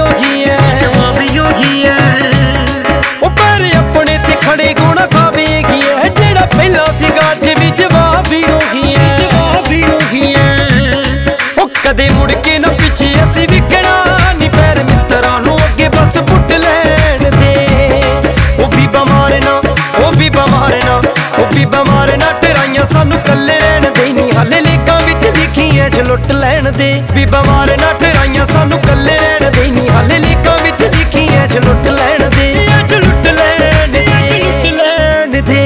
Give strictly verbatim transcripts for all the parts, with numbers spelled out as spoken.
ਉਹੀ ਐ, ਜਵਾਬ ਉਹੀ ਐ। ਉਹ ਪੈਰ ਆਪਣੇ ਤੇ ਖੜੇ ਗੋਣਾ ਖਾਵੇਗੀ ਐ, ਜਿਹੜਾ ਪਹਿਲਾਂ ਸੀਗਾ ਅੱਜ ਵੀ ਜਵਾਬ ਉਹੀ ਐ, ਜਵਾਬ ਉਹੀ ਐ। ਉਹ ਕਦੇ ਮੁੜ ਕੇ ਨਾ ਪਿੱਛੇ ਅਸੀਂ ਵਿਕਣਾ ਨੀ, ਪੈਰ ਮਿੱਤਰਾਂ ਨੂੰ ਅੱਗੇ ਬਸ ਪੁੱਟ ਲੈਣ ਦੇ। ਉਹ ਵੀ ਬਿਮਾਰ ਨਾ, ਉਹ ਵੀ ਬਿਮਾਰ ਨਾ, ਉਹ ਵੀ ਬਿਮਾਰ ਨਾ, ਟਰਾਈਆਂ ਸਾਨੂੰ ਕੱਲੇ ਰਹਿਣ ਦੇ ਨੀ, ਹਾਲੇ ਲੇਕਾਂ ਵਿੱਚ ਲਿਖੀਆਂ ਚ ਲੁੱਟ ਲੈਣ ਦੇ। ਵੀ ਬਿਮਾਰ ਨਾ, ਟਰਾਈਆਂ ਸਾਨੂੰ ਕੱਲੇ ਰਹਿਣ ਦੇ ਨੀ, ਹਾਲੇ ਲੇਕਾਂ ਵਿੱਚ ਲਿਖੀਆਂ ਚ ਲੁੱਟ ਲੈਣ ਦੇ, ਚ ਲੁੱਟ ਲੈਣ ਦੇ, ਲੁੱਟ ਲੈਣ ਦੇ।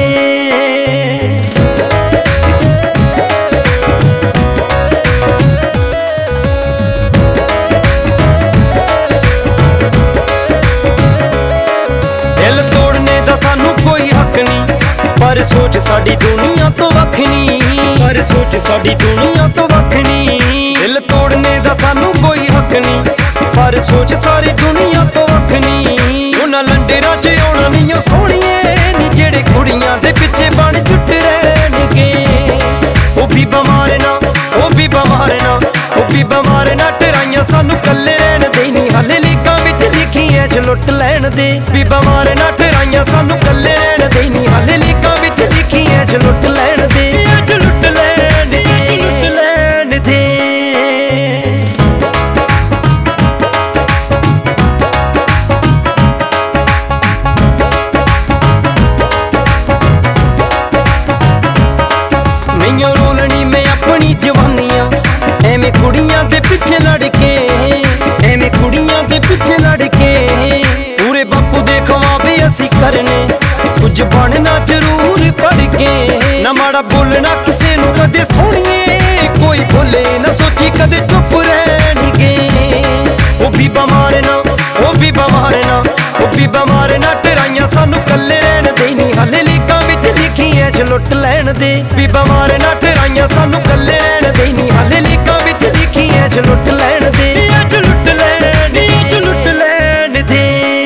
ਦਿਲ ਤੋੜਨੇ ਦਾ ਸਾਨੂੰ ਕੋਈ ਹੱਕ ਨਹੀਂ, ਪਰ ਸੋਚ ਸਾਡੀ ਦੁਨੀਆ ਤੋਂ ਵੱਖ ਨੀ, ਪਰ ਸੋਚ ਸਾਡੀ ਦੁਨੀਆ ਤੋਂ ਵੱਖ ਨੀ। ਦਿਲ ਤੋੜਨੇ ਦਾ ਸਾਨੂੰ ਕੋਈ ਹੱਕ ਨਹੀਂ, ਪਰ ਸੋਚ ਸਾਰੀ ਦੁਨੀਆ ਤੋਂ ਵੱਖ ਨੀ। ਉਹਨਾਂ ਲੰਡੇਰਾਂ ਚ ਆਉਣਾ ਨਹੀਂ ਓ ਸੋਹਣੀਏ ਨੀ, ਜਿਹੜੇ ਕੁੜੀਆਂ ਦੇ ਪਿੱਛੇ ਬਣ ਝੁੱਟ ਰਹਿਣਗੇ। ਉਹ ਵੀ ਬਿਮਾਰ ਨਾ, ਉਹ ਵੀ ਬਿਮਾਰ ਨਾ, ਉਹ ਵੀ ਬਿਮਾਰ ਨਾ, ਟਰਾਈਆਂ ਸਾਨੂੰ ਕੱਲੇ ਰਹਿਣ ਦੇ ਨੀ, ਹਾਲੇ ਲੇਕਾਂ ਵਿੱਚ ਲਿਖੀਆਂ ਚ ਲੁੱਟ ਲੈਣ ਦੇ। ਵੀ ਬਿਮਾਰ ਨਾ, ਟਰਾਈਆਂ ਸਾਨੂੰ ਕੱਲੇ ਰਹਿਣ ਦੇ ਨੀ, ਹਾਲੇ ਲੇਕਾਂ ਵਿੱਚ ਲਿਖੀਆਂ ਚ ਲੁੱਟ ਲੈਣ ਦੇ, ਚ ਲੁੱਟ ਲੈਣ ਦੇ, ਲੁੱਟ ਲੈਣ ਦੇ। ਮੈਨੂੰ ਰੋਲਣੀ ਮੈਂ ਆਪਣੀ ਜਵਾਨੀਆਂ, ਐਵੇਂ ਕੁੜੀਆਂ ਦੇ ਪਿੱਛੇ ਲੜ ਕੇ, ਐਵੇਂ ਕੁੜੀਆਂ ਦੇ ਪਿੱਛੇ ਲੜ ਕੇ। ਪੂਰੇ ਬਾਪੂ ਦੇ ਖਵਾਬੇ ਅਸੀਂ ਕਰਨੇ, ਕੁਝ ਬਣਨਾ ਜ਼ਰੂਰ ਪੜ ਕੇ। ਨਾ ਮਾੜਾ ਬੋਲਣਾ ਕਿਸੇ ਨੂੰ ਕਦੇ ਸੋਹਣੀਏ, ਕੋਈ ਬੋਲੇ ਨਾ ਸੋਚੀ ਕਦੇ ਚੁੱਪ ਰਹਿਣਗੇ। ਉਹ ਵੀ ਬਿਮਾਰ ਨਾ, ਉਹ ਵੀ ਬਿਮਾਰ ਨਾ, ਉਹ ਵੀ ਬਿਮਾਰ ਨਾ, ਟਰਾਈਆਂ ਸਾਨੂੰ ਕੱਲੇ ਰਹਿਣ ਦੇ ਨੀ, ਹਾਲੇ ਲੇਕਾਂ ਵਿੱਚ ਲਿਖੀਆਂ ਚ ਲੁੱਟ ਲੈਣ ਦੇ। ਵੀ ਬਿਮਾਰ ਨਾ, ਟਰਾਈਆਂ ਸਾਨੂੰ ਕੱਲੇ ਰਹਿਣ ਦੇ ਨੀ, ਹਾਲੇ ਲੇਕਾਂ ਵਿੱਚ ਲਿਖੀਆਂ ਚ ਲੁੱਟ ਲੈਣ ਦੇ, ਚ ਲੁੱਟ ਲੈਣ ਦੇ, ਚ ਲੁੱਟ ਲੈਣ ਦੇ।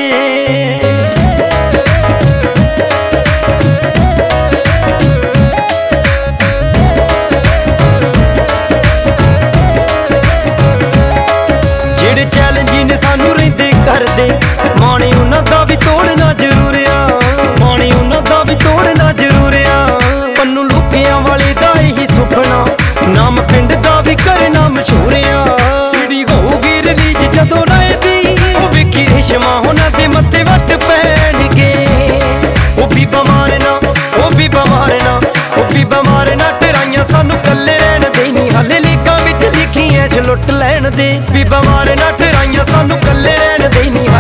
ਜਿਹੜੇ ਚੈਲੰਜ ਨੇ ਸਾਨੂੰ ਰਹਿੰਦੇ ਕਰਦੇ, ਮਾਣੇ ਉਹਨਾਂ ਦਾ ਵੀ ਤੋੜਨਾ ਜ਼ਰੂਰ ਆ, ਮਾਣੇ ਉਹਨਾਂ ਦਾ ਵੀ ਤੋੜਨਾ ਜ਼ਰੂਰ ਆ। ਪੰਨੂ ਲੁਕਿਆਂ ਵਾਲੇ ਦਾ ਇਹੀ ਸੁਪਨਾ, ਨਾਮ ਪਿੰਡ ਦਾ ਵੀ ਕਰਨਾ ਮਸ਼ਹੂਰ ਆ। ਸੀਡੀ ਹੋਊਗੀ ਰਿਲੀਜ਼ ਜਦੋਂ ਨਾ ਇਹਦੀ, ਉਹ ਵੇਖੀ ਰੇਸ਼ਮਾ ਉਹਨਾਂ ਦੇ ਮੱਥੇ ਵੱਟ ਪੈਣਗੇ। ਉਹ ਵੀ ਬਿਮਾਰ ਨਾ, ਉਹ ਵੀ ਬਿਮਾਰ ਨਾ, ਉਹ ਵੀ ਬਿਮਾਰ ਨਾ, ਟਰਾਈਆਂ ਸਾਨੂੰ ਕੱਲੇ ਰਹਿਣ ਦੇ ਨੀ, ਹਾਲੇ ਲੇਕਾਂ ਵਿੱਚ ਲਿਖੀਆਂ ਚ ਲੁੱਟ ਲੈਣ ਦੇ। ਵੀ ਬਿਮਾਰ ਨਾ, ਟਰਾਈਆਂ ਸਾਨੂੰ ਕੱਲੇ ਰਹਿਣ ਦੇ ਨੀ।